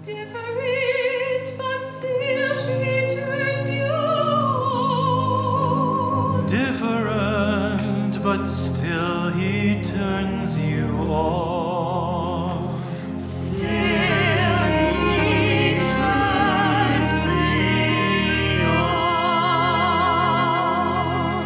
Different, but still she turns you on. Different, but still he turns you on. Still he turns me on.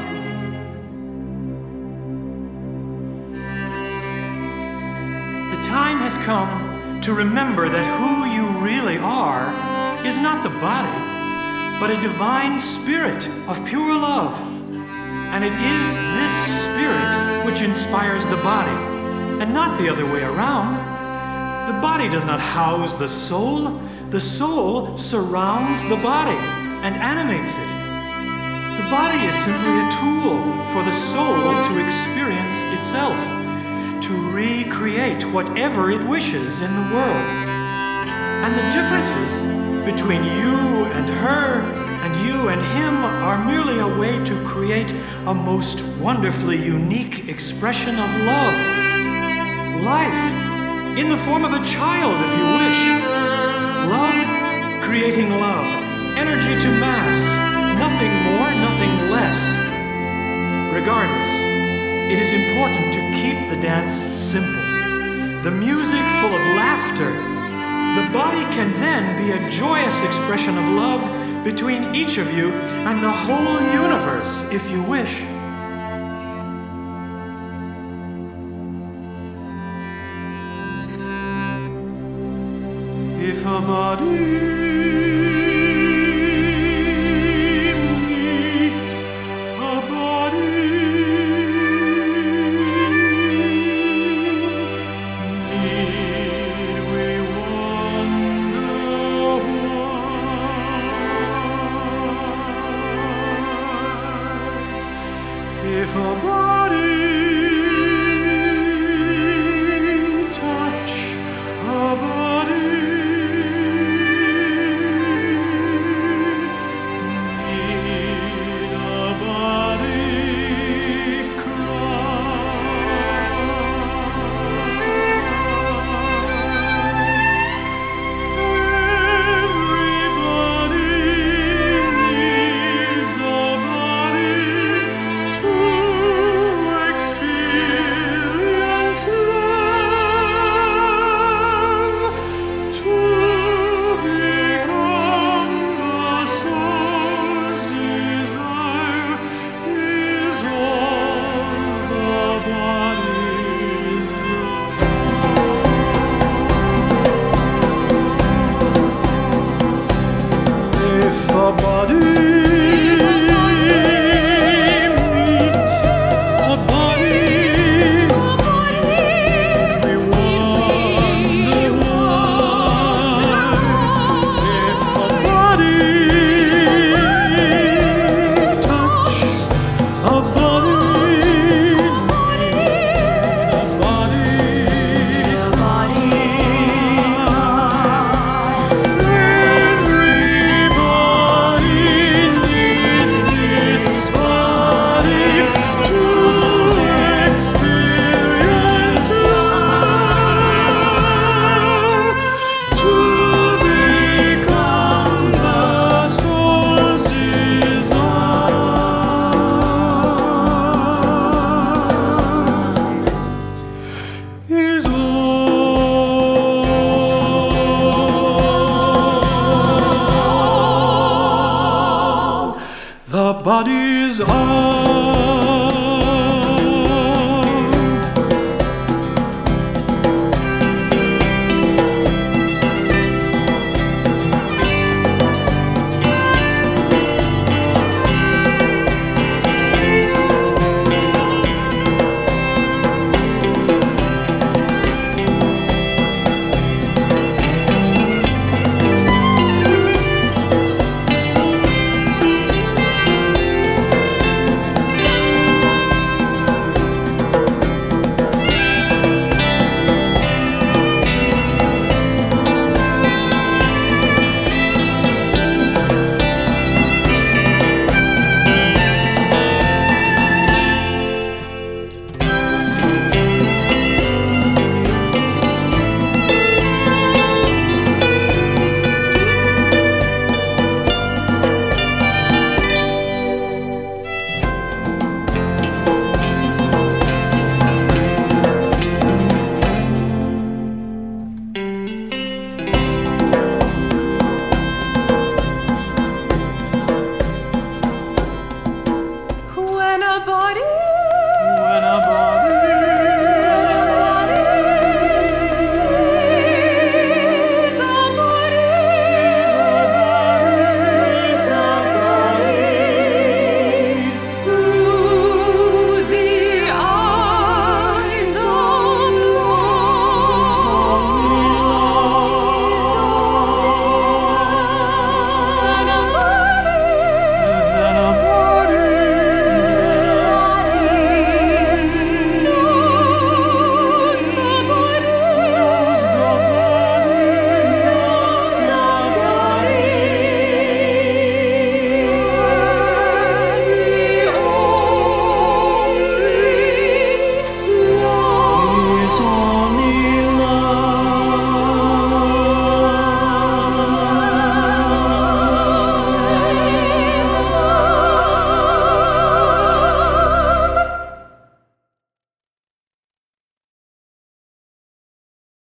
The time has come to remember that who you really are is not the body, but a divine spirit of pure love. And it is this spirit which inspires the body, and not the other way around. The body does not house the soul surrounds the body and animates it. The body is simply a tool for the soul to experience itself, to recreate whatever it wishes in the world. And the differences between you and her and you and him are merely a way to create a most wonderfully unique expression of love. Life, in the form of a child, if you wish. Love, creating love. Energy to mass. Nothing more, nothing less. Regardless, it is important to keep the dance simple. The music full of laughter. The body can then be a joyous expression of love between each of you and the whole universe, if you wish. If a body if a body touch a body, need a body cry. Everybody needs a body to experience love, to become the soul's desire is all the body's. If a body meet a body, everyone if a body touch a body, a body everybody needs this body to experience love, to become the soul's desire is all the body's all.